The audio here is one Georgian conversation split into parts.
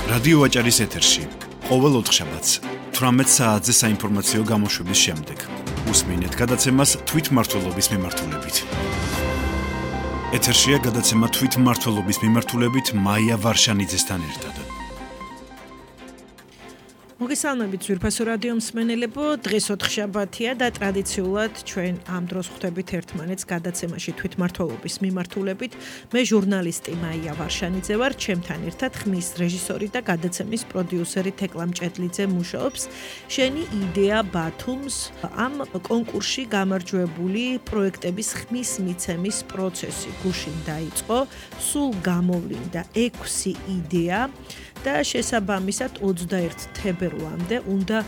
რადიო ვაჭარის ეთერში ყოველ ოთხშაბათს 18 საათზე საინფორმაციო გამოშვების შემდეგ უსმინეთ გადაცემას თვითმმართველობის მიმართულებით. ეთერშია გადაცემა თვითმმართველობის მიმართულებით მაია ვარშანიძესთან ერთად. მოგესალმებით ძვირფასო რადიო მსმენელებო, დღეს ოთხშაბათია და ტრადიციულად ჩვენ ამ დროს ხვდებით ერთმანეთს გადაცემაში თვითმმართველობის მიმართულებით. მე ჟურნალისტი მაია ვარშანიძე ვარ, ჩემთან ერთად ხმის რეჟისორი და გადაცემის პროდიუსერი თეკლა მჭედლიძე მუშაობს. შენი იდეა ბათუმს ამ კონკურსში გამარჯვებული პროექტების ხმის მიცემის პროცესი გუშინ დაიწყო, სულ გამოვლინდა 6 იდეა. და შესაბამისად 21 თებერვლამდე უნდა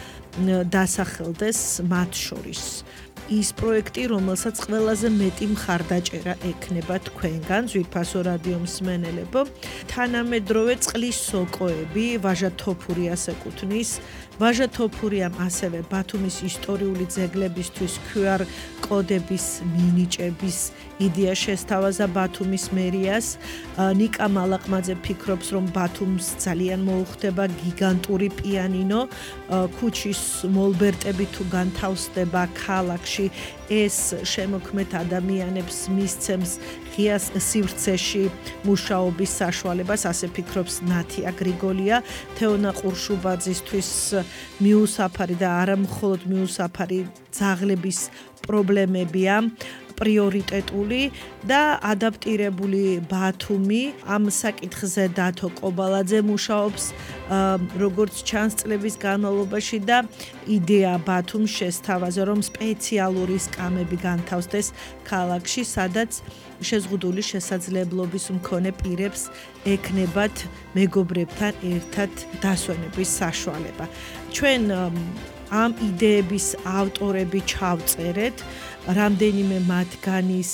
დასახელდეს მათ შორის ის პროექტი, რომელსაც ყველაზე მეტი მხარდაჭერა ექნება თქვენგან, ძვირფასო რადიო მსმენელებო. თანამედროვე წყლის სოკოები ვაჟა თოფურიას ეკუთვნის. ვაჟა თოფურიამ ასევე ბათუმის ისტორიული ძეგლებისთვის QR კოდების მინიჭების იდეა შესთავაზა ბათუმის მერიას. ნიკა მალაყმაძე ფიქრობს, რომ ბათუმს ძალიან მოუხდება გიგანტური პიანინო, ქუჩის მოლბერტები თუ განთავსდება ქალაქში, ეს შემოქმედ ადამიანებს მისცემს ღია სივრცეში მუშაობის საშუალებას, ასე ფიქრობს ნათია გრიგოლია. თეონა ყურშუბაძისთვის მიუსაფარი და არა მხოლოდ მიუსაფარი ძაღლების პრობლემებია პრიორიტეტული და ადაპტირებული ბათუმი. ამ საკითხზე დათო კობალაძე მუშაობს როგორც ჩანს წლების განმავლობაში და იდეა ბათუმს შესთავაზა, რომ სპეციალური სკამები განთავსდეს ქალაქში, სადაც შეზღუდული შესაძლებლობის მქონე პირებს ექნებათ მეგობრებთან ერთად დასვენების საშუალება. ჩვენ ამ იდეების ავტორები ჩავწერეთ, რამდენიმე მათგანის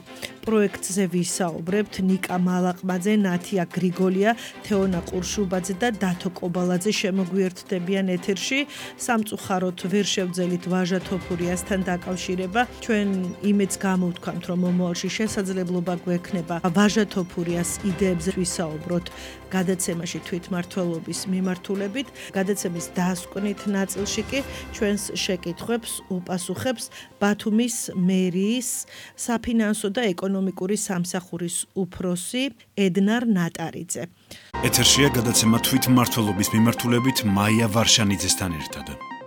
პროექტზე ვისაუბრებთ. ნიკა მალაყმაძე, ნათია გრიგოლია, თეონა ყურშუბაძე და დათო კობალაძე შემოგვიერთდებიან ეთერში. სამწუხაროდ ვერ შევძელით ვაჟა თოფურიასთან დაკავშირება. ჩვენ იმედს გამოვთქვამთ, რომ მომავალში შესაძლებლობა გვექნება ვაჟა თოფურიას იდეებზე ვისაუბროთ გადაცემაში თვითმმართველობის მიმართულებით. გადაცემის დასკვნით ნაწილში კი ჩვენს შეკითხვებს უპასუხებს ბათუმის მერიის საფინანსო და ეკონომიკური სამსახურის უფროსი ედნარ ნატარიძე. ეთერშია გადაცემა თვითმმართველობის მიმართულებით მაია ვარშანიძესთან ერთად.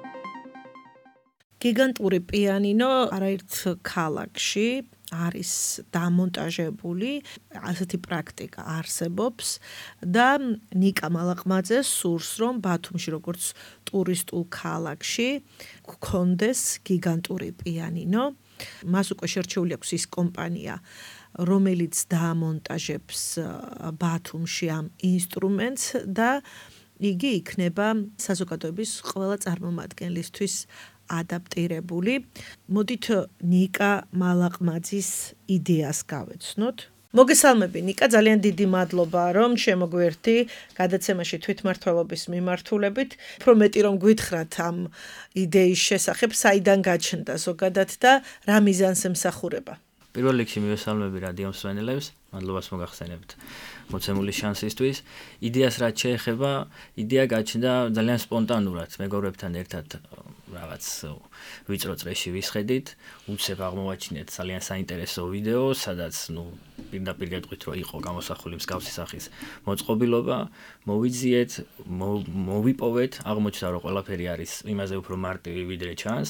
გიგანტური პიანინო არაერთ ქალაქში არის დამონტაჟებული, ასეთი პრაქტიკა არსებობს და ნიკა მალაყმაძე სურს, რომ ბათუმში როგორც ტურისტულ ქალაქში გქონდეს გიგანტური პიანინო. მას უკვე შერჩეული აქვს ის კომპანია, რომელიც დაამონტაჟებს ბათუმში ამ ინსტრუმენტს და იგი იქნება საზოგადოების ყველა წარმომადგენლისთვის ადაპტირებული. მოდით ნიკა მალაყმაძის იდეას გავეცნოთ. მოგესალმები ნიკა, ძალიან დიდი მადლობა, რომ შემოგვერთდი გადაცემაში თვითმმართველობის მიმართულებით. უფრო მეტი რომ გვითხრათ ამ იდეის შესახებ, საიდან გაჩნდა ზოგადად და რა მიზანს ემსახურება. პირველ რიგში მივესალმები რადიო მსმენელებს, მადლობას მოგახსენებთ მოცემული შანსისთვის. იდეას რაც შეეხება, იდეა გაჩნდა ძალიან სპონტანურად, მეგობრებთან ერთად რაღაც ვიწრო წრეში ვისხედით, უცებ აღმოვაჩინეთ ძალიან საინტერესო ვიდეო, სადაც პირდაპირ გეტყვით, რომ იყო გამოსახული მსგავსი სახის მოწყობილობა, მოვიძიეთ, მოვიპოვეთ, აღმოჩნდა, რომ ყველაფერი არის იმაზე უფრო მარტივი ვიდრე ჩანს.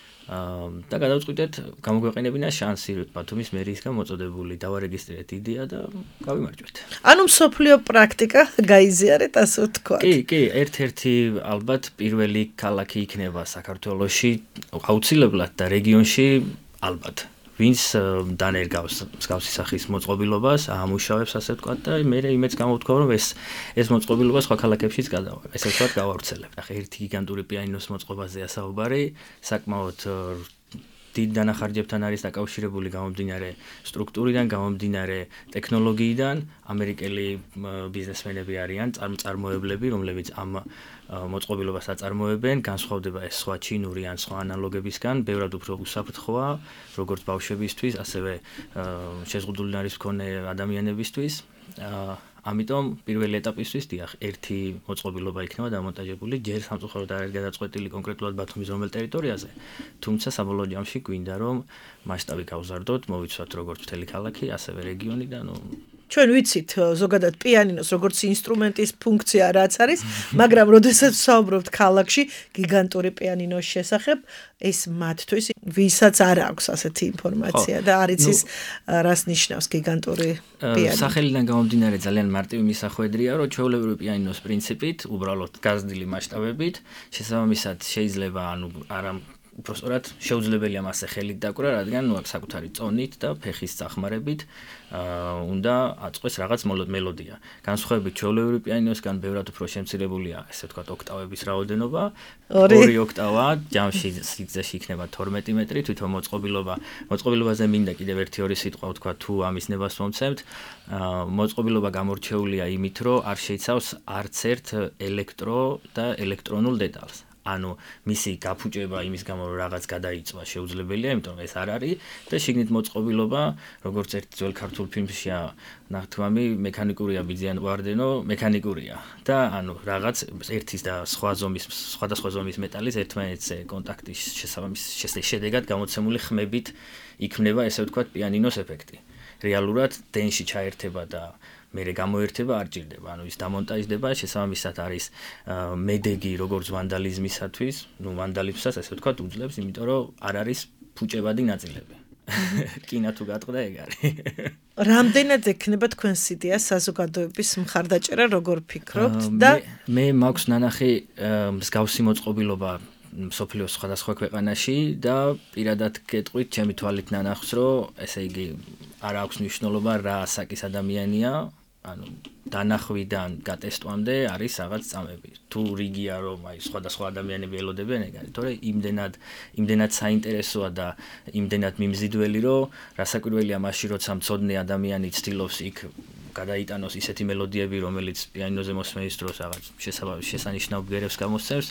და გადავწყვიტეთ, გამოგვეყენებინა შანსი ბათუმის მერიისგან მოწოდებული, დავარეგისტრირეთ იდეა და გავიმარჯვეთ. ანუ მსოფლიო პრაქტიკა გაიზიარეთ, ასე ვთქვათ. კი, ერთ-ერთი ალბათ პირველი ქალაქი იქნება საქართველოში, აუცილებლად და რეგიონში ალბათ. ვინც დანერგავს მსგავსი სახის მოწყობილობას, აამუშავებს, ასე ვთქვათ და მე იმედს გამოვთქვა, რომ ეს მოწყობილობა სხვა ქალაქებშიც ესე ვთქვათ გავავრცელებ. ახლა ერთი გიგანტური პიანინოს მოწყობაზეა საუბარი, საკმაოდ დიდ დანახარჯებთან არის დაკავშირებული გამომდინარე სტრუქტურიდან, გამომდინარე ტექნოლოგიიდან. ამერიკელი ბიზნესმენები არიან, წარმოებლები, რომლებიც ამ მოწყობილობას აწარმოებენ, განსხვავდება ეს სხვა ჩინური ან სხვა ანალოგებისგან, ბევრად უფრო უსაფრთხოა, როგორც ბავშვებისთვის, ასევე შეზღუდული არის მქონე ადამიანებისთვის. ამიტომ პირველი ეტაპისთვის დიახ, ერთი მოწყობილობა იქნება დამონტაჟებული, ჯერ სამწუხაროდ არ არის გადაწყვეტილი კონკრეტულად ბათუმის რომელ ტერიტორიაზე, თუმცა საბოლოო ჯამში გვინდა რომ მასშტაბი გავზარდოთ, მოვიცვათ როგორც მთელი ქალაქი, ასევე რეგიონი და ჩვენ ვიცით ზოგადად პიანინოს როგორც ინსტრუმენტის ფუნქცია რაც არის, მაგრამ როდესაც ვსაუბრობთ ქალაქში გიგანტური პიანინოს შესახებ, ეს მათთვის ვისაც არ აქვს ასეთი ინფორმაცია და არ იცის რას ნიშნავს გიგანტური პიანინო. სახელიდან გამომდინარე ძალიან მარტივი მისახვედრია, რომ ჩვეულებრივი პიანინოს პრინციპით, უბრალოდ გაზრდილი მასშტაბებით, შესაბამისად შეიძლება არა უბრალოდ შეუძლებელია მასზე ხელით დაკვრა, რადგან აქვს საკუთარი წონით და ფეხის წახმარებით უნდა აწყვეს რაღაც მელოდია. განსხვავებით ჩვეულებრივი პიანინოსგან ბევრად უფრო შემცირებულია, ესე ვთქვათ, ოქტავების რაოდენობა. 2 ოქტავა, ჯამში სიგრძეში იქნება 12 მეტრი, თვითონ მოწყობილობაზე მინდა კიდევ 1-2 სიტყვა ვთქვა, თუ ამის ნებას მომცემთ. მოწყობილობა გამორჩეულია იმით, რომ არ შეიცავს არც ერთ ელექტრო და ელექტრონულ დეტალს. ანუ მისი გაფუჭება იმის გამო რომ რაღაც გადაიწვა შეუძლებელია, იმიტომ რომ ეს არ არის და შიგნით მოწყობილობა, როგორც ერთ ძველ ქართულ ფილმშია ნათქვამი, მექანიკურია ბიძიან ვარდენო, მექანიკურია და ანუ რაღაც ერთის და სხვადასხვა ზომის მეტალის ერთმანეთზე კონტაქტის შედეგად გამოცემული ხმებით იქმნება, ესე ვთქვათ, პიანინოს ეფექტი. რეალურად დენში ჩაერთება და მერე გამოერთება არ ჭირდება, ანუ ის დამონტაჟდება, შესაბამისად არის მედეგი როგორც ვანდალიზმისათვის, ვანდალიზმსაც ესე ვთქვათ უძლებს, იმიტომ რომ არ არის ფუჭებადი ნაწილები. კინა თუ გატყდა ეგ არის. რამდენად ექნება თქვენს იდეას საზოგადოების მხარდაჭერა, როგორ ფიქრობთ და მე მაქვს ნანახი მსგავსი მოწყობილობა მსოფლიოს სხვადასხვა ქვეყანაში და პირადად გეტყვით ჩემი თვალით ნანახს, რომ ესე იგი არ აქვს მნიშვნელობა რა ასაკის ადამიანია, ანუ დანახვიდან გატესტვამდე არის რაღაც წამები. თუ რიგია რომ აი სხვადასხვა ადამიანები ელოდებიან ეგ არის, თორე იმდენად საინტერესოა და იმდენად მიმზიდველი, რომ რასაკვირველია მაშინ როცა მცოდნე ადამიანი ცდილობს იქ გადაიტანოს ისეთი მელოდიები, რომელიც პიანინოზე მოსმენის დროს რაღაც შესანიშნავ ბგერებს გამოსცემს,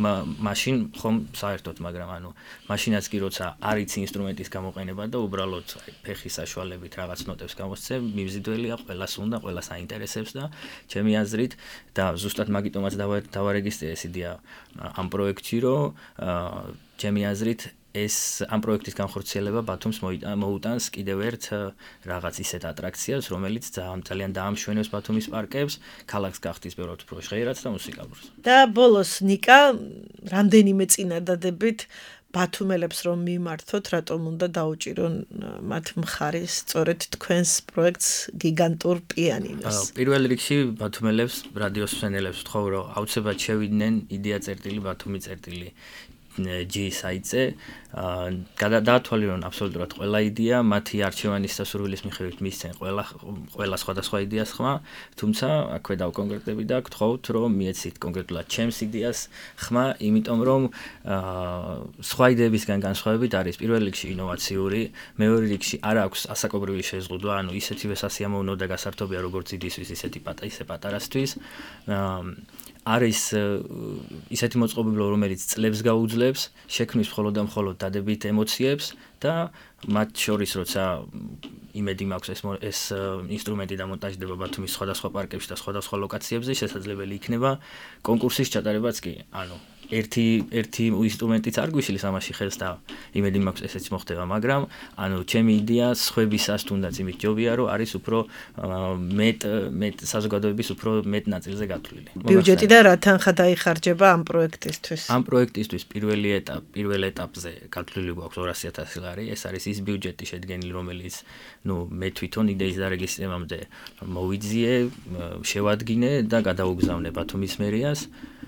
მაშინ ხომ საერთოდ, მაგრამ ანუ მაშინაც კი როცა არ იცი ინსტრუმენტის გამოყენება და უბრალოდ ფეხის საშუალებით რაღაც ნოტებს გამოსცემ, მიმზიდველია, ყველას უნდა, ყველას აინტერესებს და ჩემი აზრით და ზუსტად მაგიტომაც დავარეგისტრე ეს იდეა ამ პროექტში, რომ ჩემი აზრით ამ პროექტის განხორციელება ბათუმს მოუტანს კიდევ ერთ რაღაც ისეთ ატრაქციას, რომელიც ძალიან დაამშვენებს ბათუმის პარკებს, ქალაქს გახდის ბევრად უფრო ჟღერადს და მუსიკალურს. და ბოლოს ნიკა, რამდენიმე წინადადებით ბათუმელებს რომ მიმართოთ, რატომ უნდა დაუჭირონ მათ მხარის სწორედ თქვენს პროექტს გიგანტურ პიანინოს. პირველ რიგში ბათუმელებს, რადიოს მსმენელებს ვთხოვ, რომ აუცილებლად შევიდნენ იდეა წერტილი ბათუმი წერტილი G საიტზე. გადაათვალიერონ აბსოლუტურად ყველა იდეა, მათი არჩევანის დასურვილის მიხედვით მისცენ ყველა სხვადასხვა იდეას ხმა, თუმცა აქვე დავკონკრეტები და გთხოვთ, რომ მიეცით კონკრეტულად ჩემს იდეას ხმა, იმიტომ რომ სხვა იდეებისგან განსხვავებით არის პირველ რიგში ინოვაციური, მეორე რიგში არ აქვს ასაკობრივი შეზღუდვა, ანუ ისეთივე სასიამოვნო და გასართობია როგორც იდისთვის, ისე პატარასთვის. არის ისეთი მოწყობილობა, რომელიც წლებს გაუძლებს, შექმნის მხოლოდ და მხოლოდ დადებით ემოციებს და მათ შორის როცა იმედი მაქვს ეს ინსტრუმენტი დამონტაჟდება ბათუმის სხვადასხვა პარკებში და სხვადასხვა ლოკაციებზე, შესაძლებელი იქნება კონკურსის ჩატარებაც კი. ანუ ერთი ინსტრუმენტიც არ გვიშლის ამაში ხელს და იმედი მაქვს ესეც მოხდება, მაგრამ ანუ ჩემი იდეა სხვებისას თუნდაც იმით ჯობია, რომ არის უფრო მეტ საზოგადოების უფრო მეტ ნაწილზე გათვლილი. ბიუჯეტი და რა თანხა დაიხარჯება ამ პროექტისთვის? ამ პროექტისთვის პირველ ეტაპზე გათვლილი გვაქვს 200,000 ლარი. ეს არის ის ბიუჯეტი შედგენილი, რომელიც მე თვითონ იდეის დარეგისტრირებამდე მოვიძიე, შევადგინე და გადაუგზავნე ბათუმის მერიას.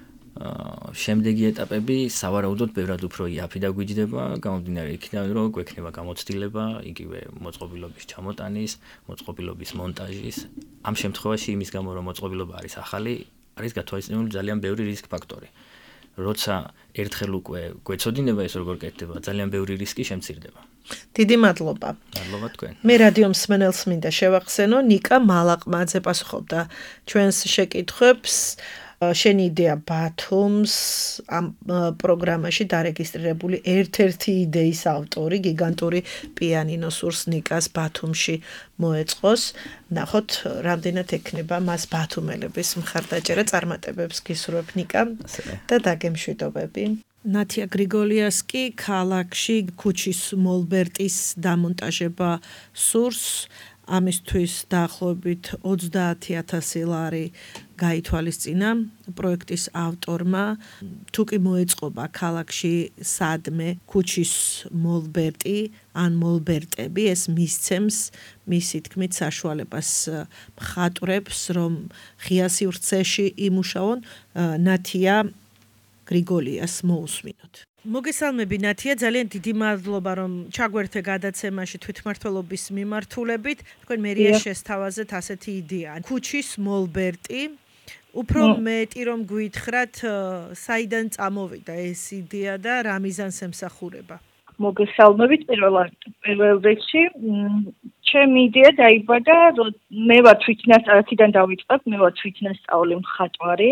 შემდეგი ეტაპები სავარაუდოდ ბევრად უფრო იაფი დაგვიჯდება, გამომდინარე იქიდან, რომ გვექნება გამოცდილება, იგივე მოწყობილობის ჩამოტანის, მოწყობილობის მონტაჟის. ამ შემთხვევაში იმის გამო, რომ მოწყობილობა არის ახალი, არის გათვალისწინებული ძალიან ბევრი რისკ ფაქტორი. როცა ერთხელ უკვე გვეცოდინება ეს როგორ კეთდება, ძალიან ბევრი რისკი შემცირდება. დიდი მადლობა. მადლობა თქვენ. მე რადიო მსმენელს მინდა შევახსენო, ნიკა მალაყმაძე პასუხობდა ჩვენს შეკითხვებს. შენი იდეა ბათუმს ამ პროგრამაში დარეგისტრირებული ერთ-ერთი იდეის ავტორი, გიგანტური პიანინო სურს ნიკას ბათუმში მოეწყოს. ნახოთ, რამდენად ექნება მას ბათუმელების მხარდაჭერა, წარმატებებს გისურვებ ნიკა და დაგემშვიდობები. ნათია გრიგოლიას კი ქალაქში ქუჩის მოლბერტის დამონტაჟება სურს. ამისთვის დაახლოებით 30,000 ლარი გაითვალისწინა პროექტის ავტორმა. თუ კი მოეწყობა ქალაქში სადმე ქუჩის მოლბერტი ან მოლბერტები, ეს მისცემს მისი თქმით საშუალებას მხატვრებს, რომ ღია სივრცეში იმუშაონ. ნათია გრიგოლიას მოусმინოთ. მოგესალმები ნათია, ძალიან დიდი მადლობა რომ ჩაგვერთე გადაცემაში თვითმმართველობის მიმართულებით. თქვენ მერია შესთავაზეთ ასეთი იდეა. ქუჩის მოლბერტი. უფრო მეტი რომ გვითხრათ, საიდან წამოვიდა ეს იდეა და რა მიზანს ემსახურება? მოგესალმებით პირველ რიგში. ჩემი იდეა დაიბადა, მე ვარ თვითნასწავლიდან დავიწყებ, მე ვარ თვითნასწავლი მხატვარი.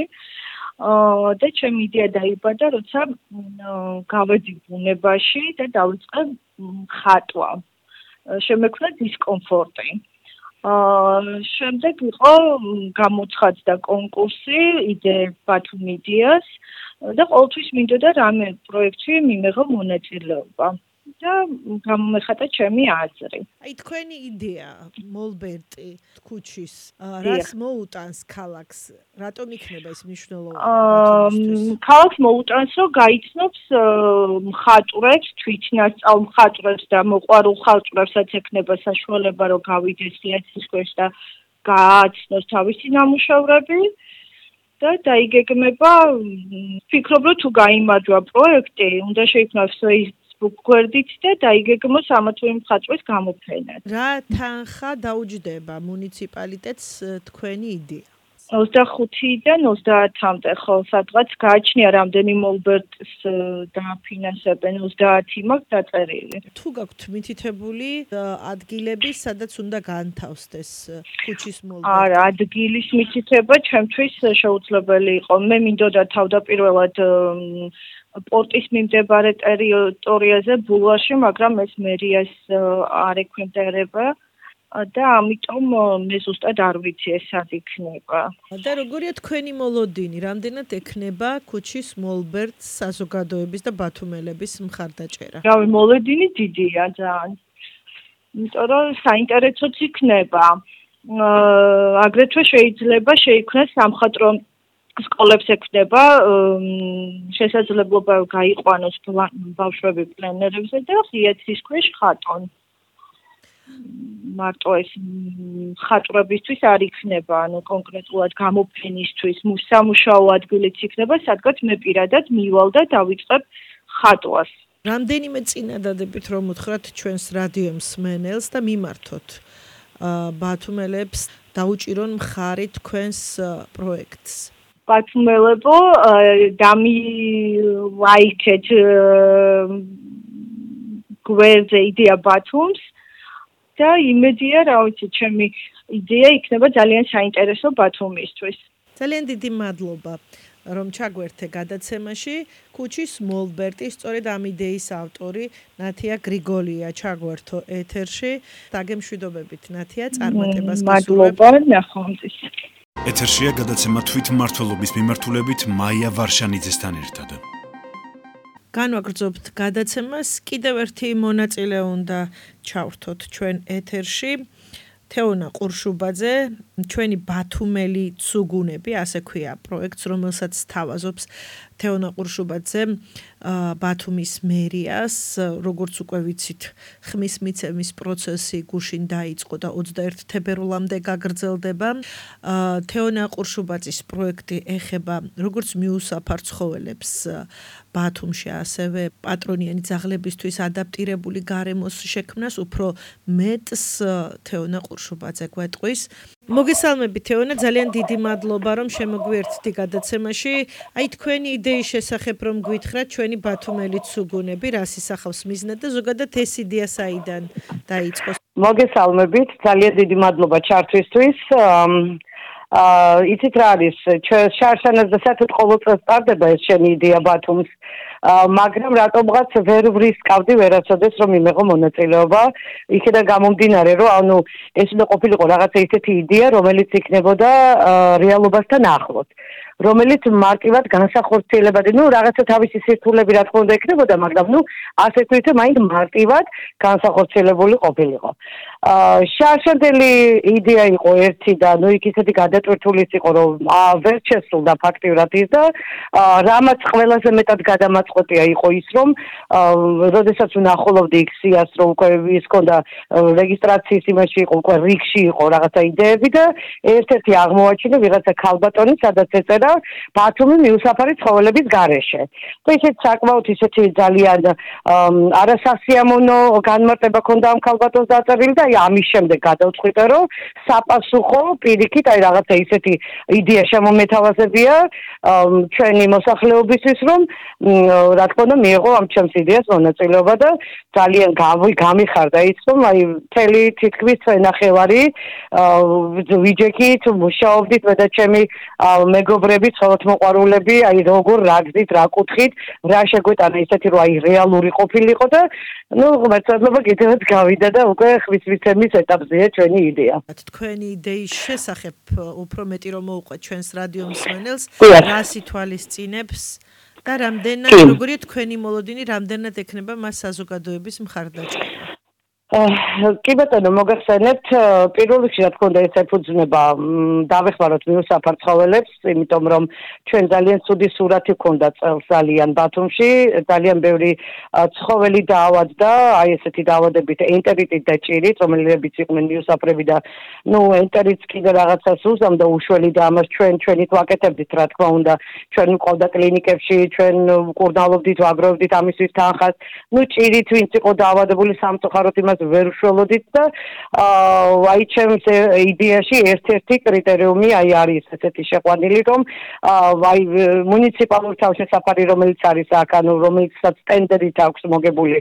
და ჩემი იდეა დაიბადა, როცა გავედი ბუნებაში და დავიწყე ხატვა. შემექმნა დისკომფორტი. შემდეგ იყო გამოცხადდა კონკურსი იდეა ბათუმ იდეას და ყოველთვის მინდოდა რამე პროექტში მიმეღო მონაწილეობა. და გამომეხატა ჩემი აზრი. აი თქვენი იდეა მოლბერტი ქუჩის რას მოუტანს ქალაქს? რატომ იქნება ეს მნიშვნელოვანი? ქალაქს მოუტანს, რომ გაიცნობს მხატვრებს, თვითნასწავლ მხატვრებს და მოყვარულ მხატვრებსაც ექნება საშუალება, რომ გავიდეს ხიათის ქვეშ და გააცნოს თავისი ნამუშევრები. და დაიგეგმება, ვფიქრობ, რომ თუ გაიმარჯვა პროექტი, უნდა შეიქმნას გვერდით და დაიგეგმოს ამა თუ იმ მხატვრის გამოფენა. რა თანხა დაუჯდება მუნიციპალიტეტს თქვენი იდეა? 25-დან 30-მდე ხო, სადღაც გააჩნია რამდენი მოლბერტს დააფინანსებენ, 30 მაქვს დაწერილი. თუ გაქვთ მითითებული ადგილები, სადაც უნდა განთავსდეს ქუჩის მოლბერტი? არა, ადგილის მითითება ჩემთვის შეუძლებელი იყო. მე მინდოდა თავდაპირველად პორტის მიმდებარე ტერიტორიაზე ბულვარში, მაგრამ ეს მერიას არ ექვემდებარება და ამიტომ მე ზუსტად არ ვიცი ეს სად იქნება. და როგორია თქვენი მოლოდინი? რამდენად ექნება ქუჩის მოლბერტს საზოგადოების და ბათუმელების მხარდაჭერა? რავი, მოლოდინი დიდია ძალიან. იმიტომ რომ საინტერესოც იქნება. აგრეთვე შეიძლება შეიქმნას სამხატვრო სკოლებს ექნება შესაძლებლობა გაიყვანოს ბავშვები პლენერებზე და ხიათის ქვეშ ხატონ. მარტო ეს მხატვრებისთვის არ იქნება, ანუ კონკრეტულად გამოფენისთვის, სამუშაო ადგილიც იქნება, სადღაც მე პირადად მივალ და დავიწყებ ხატვას. რამდენიმე წინადადებით რომ უთხრათ ჩვენს რადიო მსმენელს და მიმართოთ ბათუმელებს დაუჭირონ მხარი თქვენს პროექტს. ბათუმელებო, დამილაიქეთ გვერდზე იდეა ბათუმს და იმედია, რა ვიცი, ჩემი იდეა იქნება ძალიან საინტერესო ბათუმისთვის. ძალიან დიდი მადლობა, რომ ჩაგვერთე გადაცემაში. ქუჩის მოლბერტი, სწორედ ამ იდეის ავტორი ნათია გრიგოლია ჩაგვერთო ეთერში. დაგემშვიდობებით ნათია, წარმატებას გისურვებ. მადლობა, ნახვამდის. ეთერშია გადაცემა თვითმმართველობის მიმართულებით მაია ვარშანიძესთან ერთად. განვაგრძობთ გადაცემას, კიდევ ერთი მონაწილე უნდა ჩავრთოთ ჩვენ ეთერში. თეონა ყურშუბაძე, ჩვენი ბათუმელი ცუგუნები, ასე ქვია პროექტს, რომელსაც თავაზობს თეონა ყურშუბაძე ბათუმის მერიას, როგორც უკვე ვიცით, ხმის მიცემის პროცესი გუშინ დაიწყო და 21 თებერვლამდე გაგრძელდება. თეონა ყურშუბაძის პროექტი ეხება როგორც მიუსაფარ ცხოველებს ბათუმში, ასევე პატრონიანი ძაღლებისთვის ადაპტირებული გარემოს შექმნას, უფრო მეტს თეონა ყურშუბაძე გვეტყვის. მოგესალმებით თეონა, ძალიან დიდი მადლობა რომ შემოგვიერთდი გადაცემაში. აი თქვენი იდეის შესახებ რომ გვითხრათ, ჩვენი ბათუმელი ცუგუნები რას ისახავს მიზნად და ზოგადად ეს იდეა საიდან დაიწყო? მოგესალმებით, ძალიან დიდი მადლობა ჩართვისთვის. იცით რა არის შარშანაზე საერთოდ ყოველ წელს ტარდება ეს შენი იდეა ბათუმს მაგრამ რატომღაც ვერ ვრისკავდი ვერასოდეს რომ იმეღო მონაწილეობა იქიდან გამომდინარე რომ ანუ ეს უნდა ყოფილიყო რაღაცა ისეთი იდეა რომელიც იქნებოდა რეალობასთან ახლოს რომელიც მარტივად განსახორციელებადი ნუ რაღაცა თავისი სირთულები რა თქმა უნდა იქნებოდა მაგრამ ნუ ასე თუ ისე მაინც მარტივად განსახორციელებული ყოფილიყო შარშანდელი იდეა იყო ერთი და ნუ იქ ისეთი გადატვირთულიც იყო რომ ვერ შესრულდა ფაქტიურად ის და რამაც ყველაზე მეტად გადამაწყვეტია იყო ის რომ როდესაც ვნახულობდი იქ სიას რომ უკვე ის ქონდა რეგისტრაციის იმაში იყო უკვე რიგში იყო რაღაცა იდეები და ერთ-ერთი აღმოაჩინე ვიღაცა ქალბატონი სადაც ეწერა ბათუმი მიუსაფარი ცხოველების გარეშე და ისეთ საკმაოდ ისეთი ძალიან არასასიამოვნო განმარტება ქონდა ამ ქალბატონს დაწერილი და ამის შემდეგ გადავწყვიტე რომ საპასუხო პირიქით აი რაღაცა ისეთი იდეა შემომეთავაზებია ჩვენი მოსახლეობისთვის რომ რა თქმა უნდა მიიღო ამ ჩემს იდეას მონაწილეობა და ძალიან გამიხარდა ის რომ აი მთელი თითქმის ნახევარი ვიჯექით მუშაობდით მე და ჩემი მეგობრები ცხოველთმოყვარულები აი როგორ რა გზით რა კუთხით რა შეგვეტანა ისეთი რომ აი რეალური ყოფილიყო და ნუ მართლობა კიდევაც გავიდა და უკვე ხვის ვიცემის ეტაპზეა ჩვენი იდეა. თქვენი იდეის შესახებ უფრო მეტი რომ მოუყვეთ ჩვენს რადიო მსმენელს, რას ითვალისწინებს და რამდენად როგორია თქვენი მოლოდინი, რამდენად ექნება მას საზოგადოების მხარდაჭერა? კი ბატონო მოგახსენებთ პირველ რიგში რა თქმა უნდა ეს ეფუძნება დავეხმაროთ მიუსაფარ ცხოველებს იმიტომ რომ ჩვენ ძალიან ცუდი სურათი გქონდა წელს ძალიან ბათუმში ძალიან ბევრი ცხოველი დაავადდა აი ესეთი დაავადებით ენტერიტით და ჭირით რომელებიც იყვნენ მიუსაფრები და ნუ ენტერიტს კიდე რაღაცას უზამდა უშველი და ამას ჩვენით ვაკეთებდით რა თქმა უნდა ჩვენ მყავდა კლინიკებში ჩვენ მკურნალობდით ვაგროვდით ამისთვის თანხას ნუ ჭირით ვინც იყო დაავადებული სამწუხაროდ იმას ვერ უშველოდით და აი ჩემს იდეაში ერთ-ერთი კრიტერიუმი აი არის ესეთი შეყვანილი რომ აი მუნიციპალური თავშესაფარი რომელიც არის აქ ანუ რომელიცაც ტენდერით აქვს მოგებული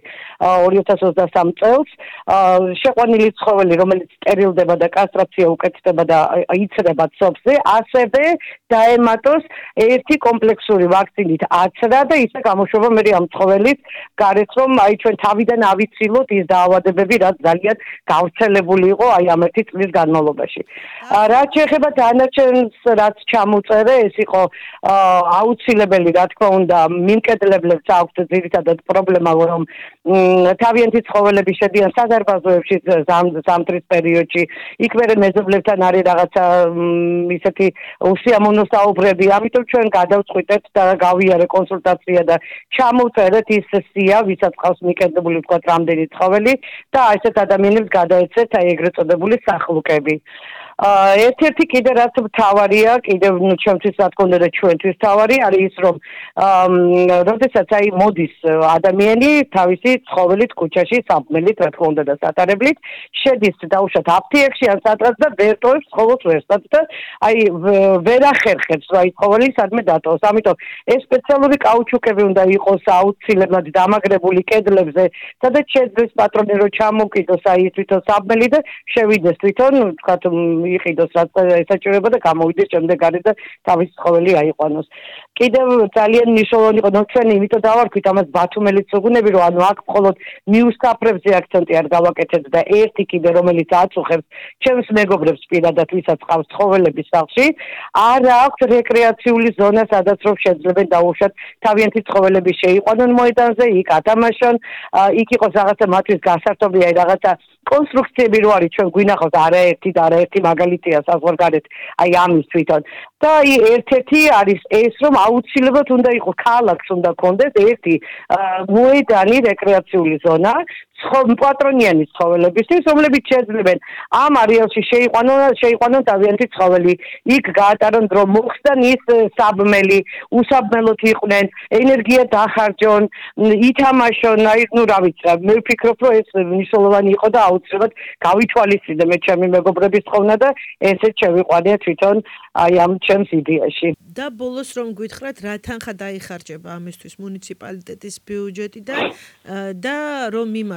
2023 წელს შეყვანილი ცხოველი რომელიც სტერილდება და კასტრაცია უკეთდება და იცრება ცოფზე ასევე დაემატოს ერთი კომპლექსური ვაქცინით აცრა და ისე გამოშვება მე ამ ცხოველის გარეთ რომ აი ჩვენ თავიდან ავიცილოთ ის დაავადებები რაც ძალიან გავრცელებული იყო აი ამ ერთი წლის განმავლობაში. რაც შეეხება დანარჩენს რაც ჩამოწერე ეს იყო აუცილებელი რა თქმა უნდა მიმკედლებლებს აქვთ ძირითადად პრობლემა რომ თავიანთი ცხოველები შედიან სადარბაზოებში ზამთრის პერიოდში იქ მერე მეზობლებთან არის რაღაცა ისეთი უსიამოვნო საუბრები ამიტომ ჩვენ გადავწყვიტეთ და გავიარე კონსულტაცია და ჩამოვწერეთ ის სია ვისაც ყავს მიკედლებული ვთქვათ რამდენი ცხოველი და ესეთ ადამიანებს გადაეცეთ აი ეგრეთ წოდებული სახლუკები. ერთ-ერთი კიდე რაც მთავარია, კიდევ ჩემთვის რა თქმა უნდა და ჩვენთვის მთავარი არის ის რომ როდესაც აი მოდის ადამიანი თავისი ცხოველით ქუჩაში საბმელით რა თქმა უნდა და სატარებლით შედის დაუშვათ აფთიაქში ან სადღაც და ვერ ტოვებს ცხოველს ვერსად და აი ვერ ახერხებს რა ის ცხოველი სადმე დატოვოს. ამიტომ ეს სპეციალური კაუჩუკები უნდა იყოს აუცილებლად დამაგრებული კედლებზე, სადაც შეძლეს პატრონი რომ ჩამოკიდოს აი თვითონ საბმელი და შევიდეს თვითონ ვთქვათ იყიდოს რაც ესაჭიროება და გამოვიდეს შემდეგ არის და თავის ცხოველი აიყვანოს. კიდევ ძალიან მნიშვნელოვანი იყო ჩვენ იმიტომ დავარქვით ამას ბათუმელის ცუგუნები რომ ანუ აქ მხოლოდ მიუსაფრებზე აქცენტი არ გავაკეთეთ და ერთი კიდე რომელიც აწუხებს ჩემს მეგობრებს პირადად ვისაც ყავს ცხოველები სახლში არ აქვს რეკრეაციული ზონა სადაც რომ შეძლებენ დაუშვათ თავიანთი ცხოველები შეიყვანონ მოედანზე იქ ათამაშონ იქ იყოს რაღაცა მათთვის გასართობი აი რაღაცა კონსტრუქციები რო არის ჩვენ გვინახავს არაერთი მაგალითია საზღვარგარეთ აი ამის თვითონ და აი ერთ-ერთი არის ეს რომ აუცილებლად უნდა იყოს ქალაქს უნდა კონდეს ერთი მოედანი რეკრეაციული ზონა პატრონიანი ცხოველებისთვის რომლებიც შეძლებენ ამ არეალში შეიყვანონ თავიანთი ცხოველი იქ გაატარონ დრო მოხსნან ის საბმელი უსაბმელოთ იყვნენ ენერგია დახარჯონ ითამაშონ აი ნუ რა ვიცი მე ვფიქრობ რომ ეს მნიშვნელოვანი იყო და აუცილებლად გავითვალისწინე მე ჩემი მეგობრების თხოვნა და ესეც შევიყვანე თვითონ აი ამ ჩემს იდეაში და ბოლოს რომ გითხრათ რა თანხა დაიხარჯება ამისთვის მუნიციპალიტეტის ბიუჯეტიდან და რომ მიმართ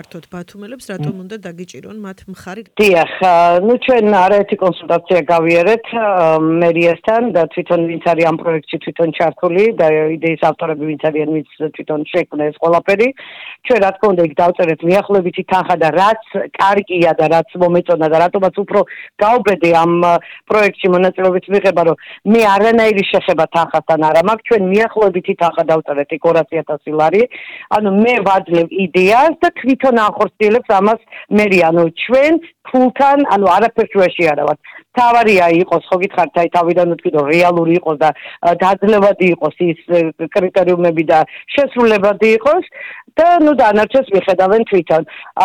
მოგიერთოთ ბათუმელებს, რატომ უნდა დაგიჭირონ მათ მხარი? დიახ, ჩვენ არაერთი კონსულტაცია გავიარეთ მერიასთან და თვითონ ვინც არის ამ პროექტში თვითონ ჩართული და იდეის ავტორები ვინც არიან, ვინც თვითონ შექმნა ეს ყველაფერი. ჩვენ რა თქმა უნდა იქ დავწერეთ მიახლოებითი თანხა და რაც კარგია და რაც მომეწონა და რატომაც უფრო გავბედე ამ პროექტში მონაწილეობის მიღება, რომ მე არანაირი შეხება თანხასთან არ მაქვს, ჩვენ მიახლოებითი თანხა დავწერეთ 200,000 ლარი. ანუ მე ვაძლევ იდეას და თვითონ ახორციელებს ამას მერი, ანუ ჩვენ ფულთან, ანუ არაფერს უეში არა ვარ. თავარია იყოს, ხო გითხარით, აი თავიდან ვთქვი, რეალური იყოს და დაძლევადი იყოს ის კრიტერიუმები და შესრულებადი იყოს და ნუ დანარჩენს მიხედავენ თვითონ.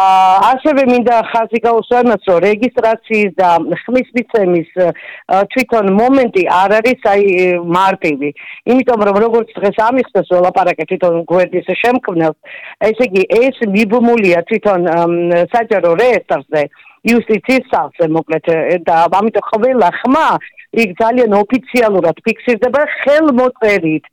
ასევე მინდა ხაზი გაუსვა იმას, რომ რეგისტრაციის და ხმის მიცემის თვითონ მომენტი არ არის აი მარტივი. იმიტომ რომ როგორც დღეს ამიხსნეს ველაპარაკეთ თვითონ გვერდის შემქმნელს, ესე იგი ეს მიბმულია თვითონ საჯარო რეესტრზე იუსტიციის სახლზე მოკლედ და ამიტომ ყველა ხმა იქ ძალიან ოფიციალურად ფიქსირდება ხელმოწერით.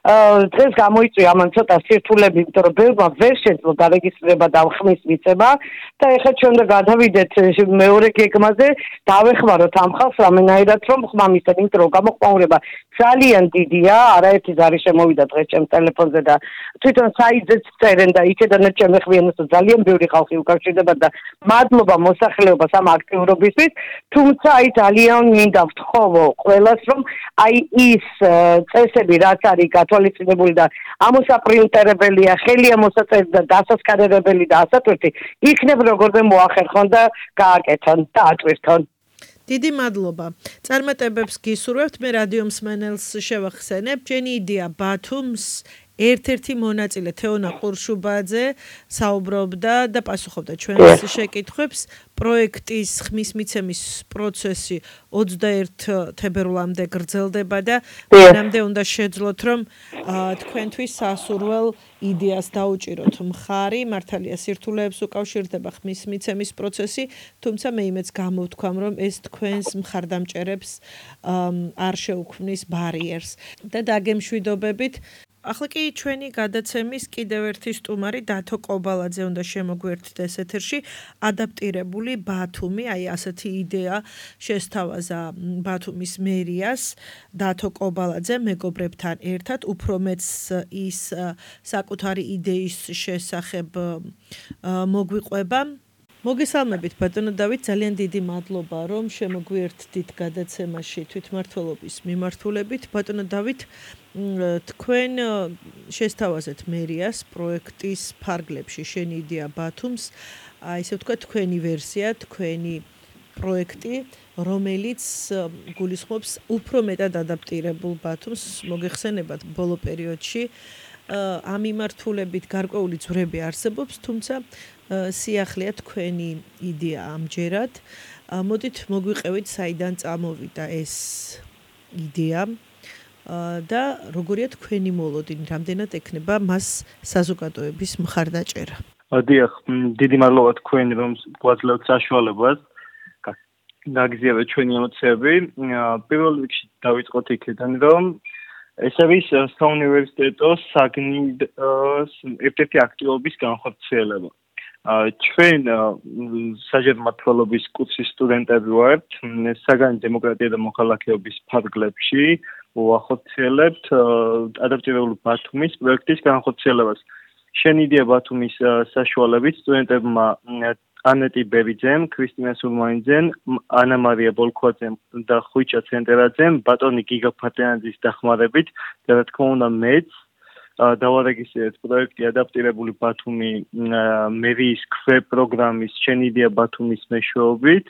დღეს გამოიწვია ამან ცოტა სირთულები, იმიტომ რომ ბევრმა ვერ შეძლო დარეგისტრირება და ხმის მიცემა და ეხლა ჩვენ უნდა გადავიდეთ მეორე გეგმაზე, დავეხმაროთ ამ ხალხს რამენაირად რომ ხმა მისცენ, იმიტომ რომ გამოხმაურება ძალიან დიდია, არაერთი ზარი შემოვიდა დღეს ჩემს ტელეფონზე და თვითონ საიტზეც წერენ და იქედანაც შემეხვიანეს რომ ძალიან ბევრი ხალხი უკავშირდება და მადლობა მოსახლეობას ამ აქტიურობისთვის, თუმცა აი ძალიან მინდა ვთხოვო ყველას რომ აი ის წესები რაც არის გათვალისწინებული და ამოსაპრინტერებელია, ხელი ამოსაწერი და დასასკარერებელი და ასათვერთი იქნებ როგორზე მოახერხონ და გააკეთონ და ატვირთონ. დიდი მადლობა. წარმატებებს გისურვებთ. მე რადიო მსმენელს შევახსენებ. ჩვენი იდეა ბათუმს ერთ-ერთი მონაწილე თეონა ყურშუბაძე საუბრობდა და პასუხობდა ჩვენს შეკითხვებს. პროექტის ხმის მიცემის პროცესი 21 თებერვლამდე გრძელდება და მანამდე უნდა შეძლოთ რომ თქვენთვის სასურველ იდეას დაუჭიროთ მხარი. მართალია სირთულეებს უკავშირდება ხმის მიცემის პროცესი, თუმცა მე იმეც გამოვთქვამ რომ ეს თქვენს მხარდამჭერებს არ შეუქმნის ბარიერს და დაგემშვიდობებით. ახლა კი ჩვენი გადაცემის კიდევ ერთი სტუმარი დათო კობალაძე უნდა შემოგვერთდეს ეთერში. ადაპტირებული ბათუმი, აი ასეთი იდეა შესთავაზა ბათუმის მერიას დათო კობალაძე მეგობრებთან ერთად, უფრო მეც ის საკუთარი იდეის შესახებ მოგვიყვება. მოგესალმებით ბატონო დავით, ძალიან დიდი მადლობა რომ შემოგვიერთდით გადაცემაში თვითმმართველობის მიმართულებით. ბატონო დავით, თქვენ შესთავაზეთ მერიას პროექტის ფარგლებში შენი იდეა ბათუმს, ისე ვთქვათ თქვენი ვერსია, თქვენი პროექტი, რომელიც გულისხმობს უფრო მეტად ადაპტირებულ ბათუმს, მოგეხსენებათ ბოლო პერიოდში ამ მიმართულებით გარკვეული ძვრები არსებობს, თუმცა სიახლეა თქვენი იდეა ამჯერად. მოდით მოგვიყევით საიდან წამოვიდა ეს იდეა და როგორია თქვენი მოლოდინი, რამდენად ექნება მას საზოგადოების მხარდაჭერა. დიახ, დიდი მადლობა თქვენ რომ გვაძლევთ საშუალებას გაგზიაროთ ჩვენი ემოციები. პირველ რიგში დავიწყოთ იქიდან რომ ეს არის საუნივერსიტეტო საგნიდოს ერთ-ერთი აქტივობის განხორციელება. ჩვენ საჯარო მმართველობის კურსის სტუდენტები ვართ საგანი დემოკრატია და მოქალაქეობის ფარგლებში ვახორციელებთ ადაპტირებული ბათუმის პროექტის განხორციელებას. შენი იდეა ბათუმის საშუალებით სტუდენტებმა ანეტი ბერიძემ, ქრისტინა სულმანიძემ, ანა მარია ბოლქვაძემ და ხვიჩა ცენტერაძემ ბატონი გიგა ფატიანაძის დახმარებით და რა თქმა უნდა მეც დავარეგისტრირეთ პროექტი ადაპტირებული ბათუმი მერიის პროგრამის შენი იდეა ბათუმის მეშვეობით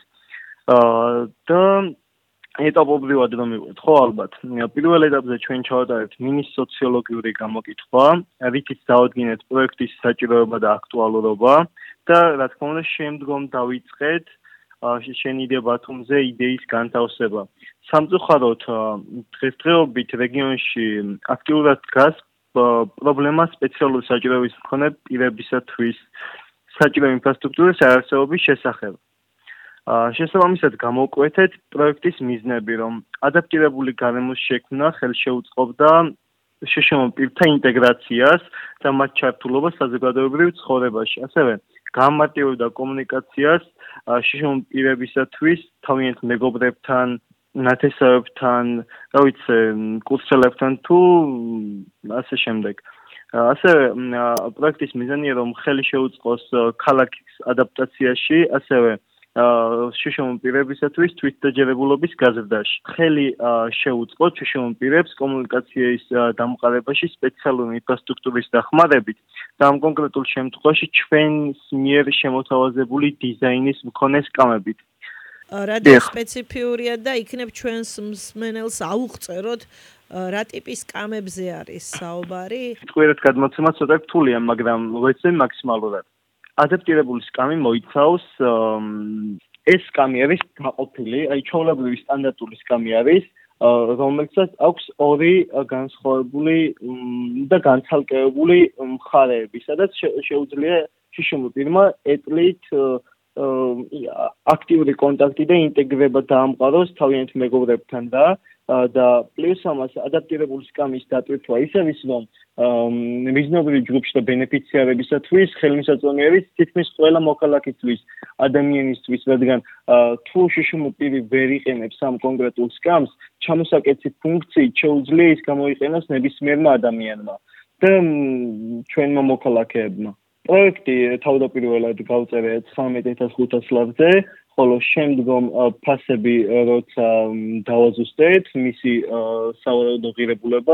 და ეტაპობრივად რომ მივყვეთ, ხო ალბათ. პირველ ეტაპზე ჩვენ ჩავატარებთ მინის სოციოლოგიური გამოკითხვა, რითიც დავადგინეთ პროექტის საჭიროება და აქტუალურობა და რა თქმა უნდა შემდგომ დავიწყეთ შენი იდეა ბათუმზე იდეის განთავსება. სამწუხაროდ დღესდღეობით რეგიონში აქტიურად დგას პრობლემა სპეციალური საჭიროების მქონე პირებისათვის საჭირო ინფრასტრუქტურის არარსებობის შესახებ. შესაბამისად გამოვკვეთეთ პროექტის მიზნები, რომ ადაპტირებული გარემოს შექმნა ხელშეუწყობდა შეშემო პირთა ინტეგრაციას და მათ ჩართულობას საზოგადოებრივ ცხოვრებაში. ასევე გაამარტივებდა კომუნიკაციას შიშომ პირებისათვის თავიანთ მეგობრებთან ნათესავებთან, რა ვიცი, კურსელებთან თუ ასე შემდეგ. ასევე პროექტის მიზანია რომ ხელი შეუწყოს ქალაქის ადაპტაციაში, ასევე შიშომ პირებისათვის თვითდაჯერებულობის გაზრდაში. ხელი შეუწყოს შიშომ პირებს კომუნიკაციის დამყარებაში სპეციალური ინფრასტრუქტურის დახმარებით და ამ კონკრეტულ შემთხვევაში ჩვენს მიერ შემოთავაზებული დიზაინის მქონე სკამებით. რადიო სპეციფიურია და იქნებ ჩვენს მსმენელს აუღწეროთ რა ტიპის სკამებზე არის საუბარი? ტყუილად გადმოცემა ცოტა რთულია, მაგრამ ვეცდები მაქსიმალურად. ადაპტირებული სკამი მოიცავს ეს სკამი არის გაყოფილი, აი ჩვეულებრივი სტანდარტული სკამი არის, რომელსაც აქვს ორი განსხვავებული და განცალკევებული მხარეები, სადაც შეუძლია შიშომ პირმა ეტლით აქტიური კონტაქტი და ინტეგრება დაამყაროს თავიანთ მეგობრებთან და პლუს ამას ადაპტირებული სკამის დატვირთვა ისევ ის რომ მიზნობრივი ჯგუფში და ბენეფიციარებისათვის ხელმისაწვდომი არის თითქმის ყველა მოქალაქისთვის, ადამიანისთვის, რადგან თუ შიშომ პირი ვერ იყენებს ამ კონკრეტულ სკამს, ჩამოსაკეცი ფუნქციით შეუძლია ის გამოიყენოს ნებისმიერმა ადამიანმა და ჩვენმა მოქალაქეებმა. პროექტი თავდაპირველად გავწერე 19500 ლარზე, ხოლო შემდგომ ფასები როცა დავაზუსტეთ, მისი სავარაუდო ღირებულება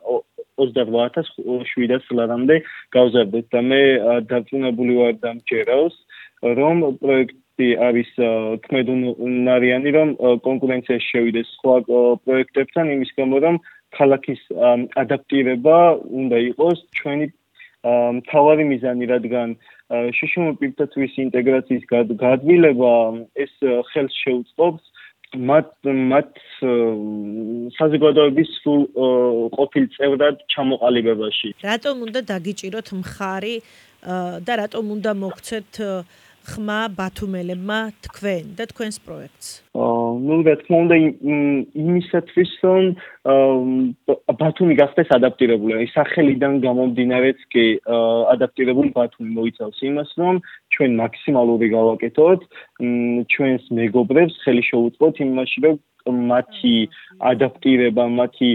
28700 ლარამდე გავზარდეთ და მე დარწმუნებული ვარ დამჯერავს, რომ პროექტი არის თქმედუნარიანი, რომ კონკურენციაში შევიდეს სხვა პროექტებთან, იმის გამო რომ ქალაქის ადაპტირება უნდა იყოს ჩვენი მთავარი მიზანი, რადგან შიშომ პირთათვის ინტეგრაციის გადმილება ეს ხელს შეუწყობს მათ საზოგადოების სრულ ყოფილ წევრად ჩამოყალიბებაში. რატომ უნდა დაგიჭიროთ მხარი და რატომ უნდა მოგცეთ ხმა ბათუმელებმა თქვენ და თქვენს პროექტს? რა თქმა უნდა იმისათვის რომ ბათუმი გახდეს ადაპტირებული, აი სახელიდან გამომდინარეც კი ადაპტირებული ბათუმი მოიცავს იმას, რომ ჩვენ მაქსიმალური გავაკეთოთ ჩვენს მეგობრებს ხელი შეუწყოთ იმაში, რომ მათი ადაპტირება, მათი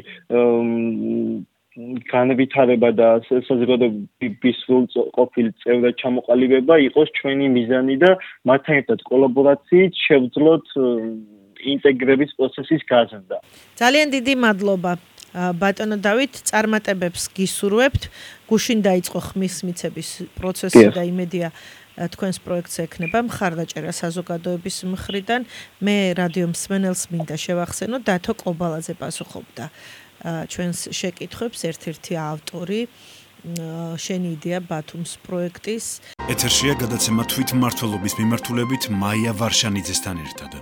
განვითარება და საზოგადოების სრულყოფილ წევრად ჩამოყალიბება იყოს ჩვენი მიზანი და მათთან ერთად კოლაბორაციით შევძლოთ ინტეგრების პროცესის გაზრდა. ძალიან დიდი მადლობა. ბატონო დავით, წარმატებებს გისურვებთ. გუშინ დაიწყო ხმის მიცემის პროცესი და იმედია თქვენს პროექტს ექნება მხარდაჭერა საზოგადოების მხრიდან. მე რადიო მსმენელს მინდა შევახსენო, დათო ყობალაძე პასუხობდა ჩვენს შეკითხვებს, ერთ-ერთი ავტორი შენი იდეა ბათუმის პროექტის. ეთერშია გადაცემა თვითმმართველობის მიმართულებით მაია ვარშანიძესთან ერთად.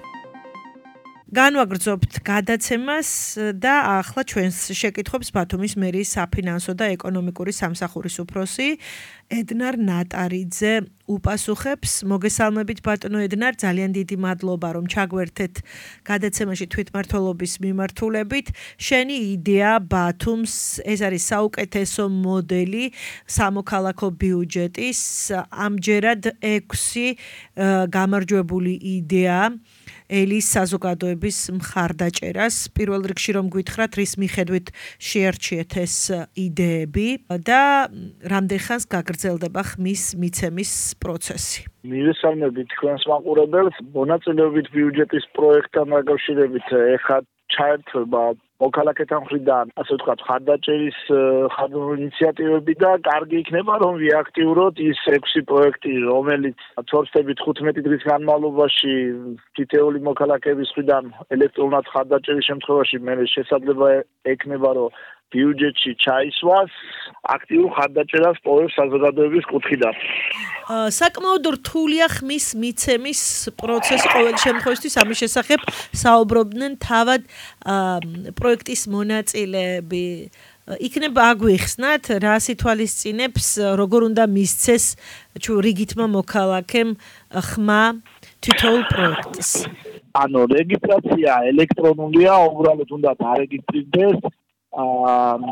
განვაგრძობთ გადაცემას და ახლა ჩვენს შეკითხვებს ბათუმის მერიის საფინანსო და ეკონომიკური სამსახურის უფროსი ედნარ ნატარიძე უპასუხებს. მოგესალმებით ბატონო ედნარ, ძალიან დიდი მადლობა რომ ჩაგვერთეთ გადაცემაში თვითმმართველობის მიმართულებით. შენი იდეა ბათუმს, ეს არის საუკეთესო მოდელი სამოქალაქო ბიუჯეტის, ამჯერად 6 გამარჯვებული იდეა ელის საზოგადოების მხარდაჭერას. პირველ რიგში რომ გვითხრათ, რის მიხედვით შეარჩიეთ ეს იდეები და რამდენ ხანს გაგრძელდება ხმის მიცემის პროცესი? მივესალმებით თქვენს მაყურებელს. მონაწილეობით ბიუჯეტის პროექტთან დაკავშირებით ეხლა ჩაერთვება მოქალაქეთა მხრიდან, ასე ვთქვათ, მხარდაჭერის ინიციატივები და კარგი იქნება რომ ვიაქტიუროთ ის 6 პროექტი, რომელიც თორსებით 15 დღის განმავლობაში თითოეული მოქალაქეების მხრიდან ელექტრონულად მხარდაჭერის შემთხვევაში მე შესაძლება ექნება რომ ბიუჯეტში ჩაისვას აქტიურ მხარდაჭერას პოვებს საზოგადოების კუთხიდან. საკმაოდ რთულია ხმის მიცემის პროცესი ყოველ შემთხვევაში ამის შესახებ საუბრობდნენ თავად პროექტის მონაწილეები. იქნება აგვიხსნათ რა სითვალისწინებს როგორ უნდა მისცეს რიგითმა მოქალაქემ ხმა თითოეულ პროექტს? ანუ რეგისტრაცია ელექტრონულია, უბრალოდ უნდა დარეგისტრირდეს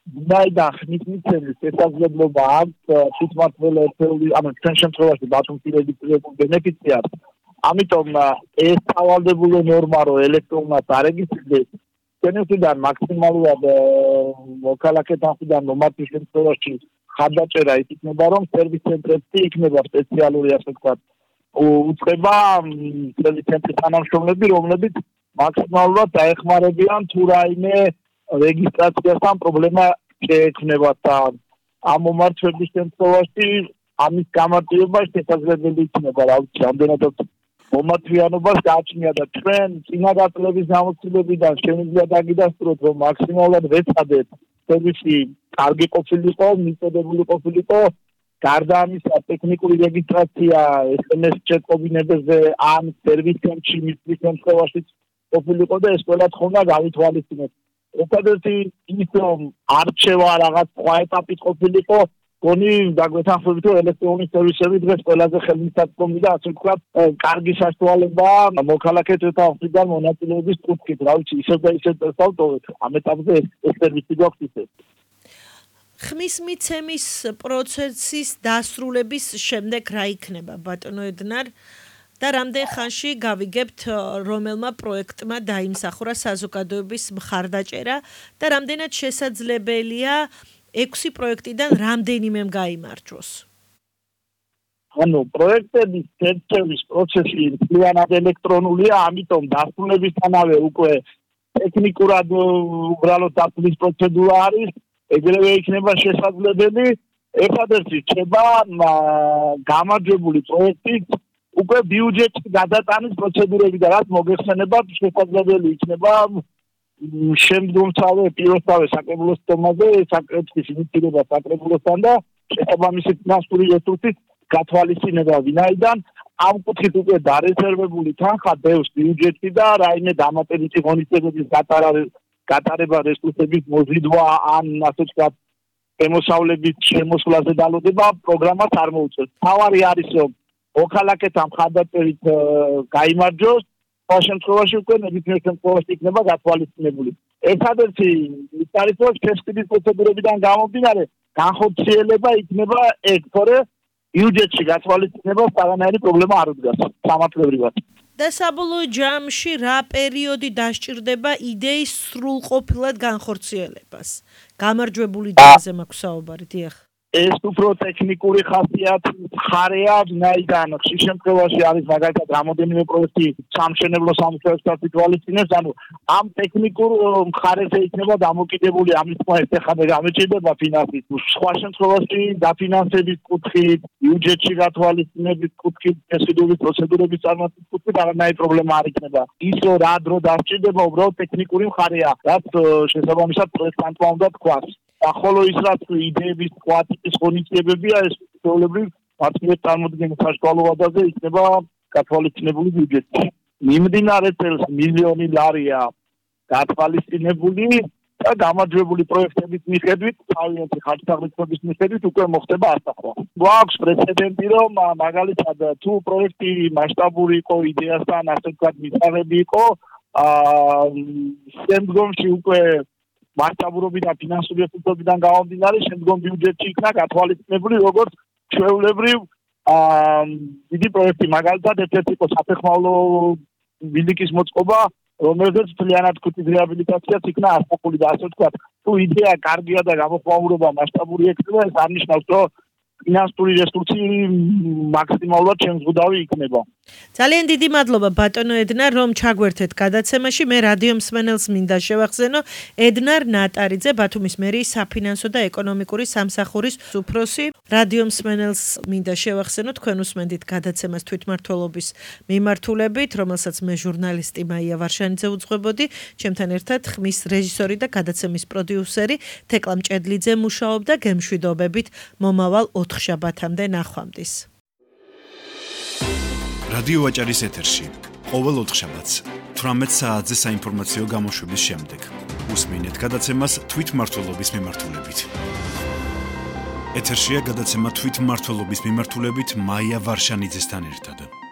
ვინაიდან ხმის მიცემის შესაძლებლობა აქვს თვითმმართველი ერთეული, ანუ ჩვენ შემთხვევაში ბათუმში რეგისტრირებულ ბენეფიციარს. ამიტომ ეს დავალებული ნორმა რომ ელექტრონულად არეგისტრირდეს, ჩვენებიდან მაქსიმალურად მოქალაქეებთან მომართვის შემთხვევაში ხარდაჭერა ის იქნება, რომ სერვის ცენტრებში იქნება სპეციალური, ასე ვთქვათ, უწყება სერვის ცენტრის თანამშრომლები, რომლებიც მაქსიმალურად დაეხმარებიან თუ რაიმე რეგისტრაციასთან პრობლემა შეექმნებათ და ამ მომართვების შემთხვევაში ამის გამარტივება შესაძლებელი იქნება, რა ვიცი, რამდენადაც მომართვიანობას გააჩნია და ჩვენ წინადადების გამოცდილებიდან შემიძლია დაგიდასტუროთ, რომ მაქსიმალურად ვეცადეთ სერვისი კარგი ყოფილიყო, მიწოდებული ყოფილიყო, გარდა ამისა ტექნიკური რეგისტრაცია SMS ჩეკობინებებზე ან სერვის ცენტრში მიწვის შემთხვევაში ყოფილიყო და ეს ყველა თქმა გავითვალისწინეთ. ერთადერთი ის რომ არჩევა რაღაც სხვა ეტაპით ყოფილიყო, გონი დაგვეთანხმებით რომ ელექტრონული სერვისები დღეს ყველაზე ხელმისაწვდომი და ასე ვთქვათ კარგი საშუალებაა მოქალაქეთა მხრიდან მონაწილეობის კუთხით. რა ვიცი, ისევ და ისევ წესავთ ამ ეტაპზე ეს სერვისი გვაქვს ისე. ხმის მიცემის პროცესის დასრულების შემდეგ რა იქნება, ბატონო ედნარ? და რამდენ ხანში გავიგებთ რომელმა პროექტმა დაიმსახურა საზოგადოების მხარდაჭერა და რამდენად შესაძლებელია 6 პროექტიდან რამდენიმემ გაიმარჯვოს? ანუ პროექტების შერჩევის პროცესი მთლიანად ელექტრონულია, ამიტომ დასრულებისთანავე უკვე ტექნიკურად უბრალოდ დაფულის პროცედურა არის, ეგრევე იქნება შესაძლებელი. ერთადერთი რჩება გამარჯვებული პროექტით უკვე ბიუჯეტის გადატანის პროცედურები და რაც მოგეხსენებათ, შესაძლებელი იქნება შემდგომსავე პიროსავე საკრებულოს თომაზე საკრების ინიციირება საკრებულოსთან და შესაბამისი ფინანსური რესურსის გათვალისწინება, ვინაიდან ამ კუთხით უკვე დარეზერვებული თანხა დევს ბიუჯეტში და რაიმე დამატებითი ღონისძიებების გატარება, რესურსების მოზიდვა ან ასე ვთქვათ ემოსავლების შემოსვლაზე დალოდება პროგრამას არ მოუწევს. თავარი არის რომ მოქალაქეთა მხარდაჭერით გაიმარჯვოს, სხვა შემთხვევაში უკვე ნებისმიერ შემთხვევაში იქნება გათვალისწინებული. ერთადერთი ის არის რომ შეშტების პროცედურებიდან გამომდინარე განხორციელება იქნება ეგ, თორე ბიუჯეტში გათვალისწინება საგანაირი პრობლემა არ უდგას სამართლებრივად. და საბოლოო ჯამში რა პერიოდი დასჭირდება იდეის სრულყოფილად განხორციელებას? გამარჯვებული დაზე მაქვს საუბარი, დიახ. ეს უფრო ტექნიკური ხასიათის მხარეა, ვინაიდან ხშირ შემთხვევაში არის მაგალითად რამოდენიმე პროექტი სამშენებლო სამუშაოებსაც ითვალისწინებს, ანუ ამ ტექნიკურ მხარეზე იქნება დამოკიდებული ამის თქმა ეხლა გამეჭირდება ფინანსის. სხვა შემთხვევაში დაფინანსების კუთხით, ბიუჯეტში გათვალისწინების კუთხით, შეშლილი პროცედურების წარმატების კუთხით არანაირი პრობლემა არ იქნება. ის რომ რა დრო დასჭირდება, უბრალოდ ტექნიკური მხარეა, რაც შესაბამისად პროექტანტმა უნდა თქვას. ახალო ის რაც იდეების სხვა ტიპის ღონისძიებებია, ეს ჩვეულებრივ მართლაც წარმოადგენს საშუალო ვადაზე იქნება გათვალისწინებული ბიუჯეტში. მიმდინარე წელს მილიონი ლარია გათვალისწინებული და გამარჯვებული პროექტების მიხედვით, თავიანთი ხარჯთაღრიცხვების მიხედვით უკვე მოხდება ასახვა. გვაქვს პრეცედენტი, რომ მაგალითად თუ პროექტი მასშტაბური იყო, იდეასთან ასე ვთქვათ მისაღები იყო, შემდგომში უკვე მასშტაბურობიდან ფინანსური რესურსებიდან გამომდინარე შემდგომ ბიუჯეტში იქნა გათვალისწინებული როგორც ჩვეულებრივ დიდი პროექტი, მაგალითად ერთ-ერთი იყო საფეხმავლო ბილიკის მოწყობა, რომელზეც მთლიანად ქუჩის რეაბილიტაციაც იქნა ასახული და ასე ვთქვათ, თუ იდეა კარგია და გამოხმაურება მასშტაბური ექნება, ეს არნიშნავს, რომ ფინანსური რესურსი მაქსიმალურად შემზღუდავი იქნება. ძალიან დიდი მადლობა ბატონო ედნარ, რომ ჩაგვერთეთ გადაცემაში. მე რადიო მსმენელს მინდა შევახსენო, ედნარ ნატარიძე, ბათუმის მერიის საფინანსო და ეკონომიკური სამსახურის უფროსი. რადიო მსმენელს მინდა შევახსენო, თქვენ უსმენთ გადაცემას თვითმმართველობის მიმართულებით, რომელსაც მე ჟურნალისტი მაია ვარშანიძე უძღვებოდი, ჩემთან ერთად ხმის რეჟისორი და გადაცემის პროდიუსერი თეკლა მჭედლიძე მუშაობდა. გემშვიდობებით მომავალ 4 შაბათამდე ნახვამდის. რადიო ვაჭარის ეთერში ყოველ 4 შაბათს 18 საათზე საინფორმაციო გამოშვების შემდეგ უსმინეთ გადაცემას თვითმმართველობის მიმართულებით. ეთერშია გადაცემა თვითმმართველობის მიმართულებით მაია ვარშანიძესთან ერთად.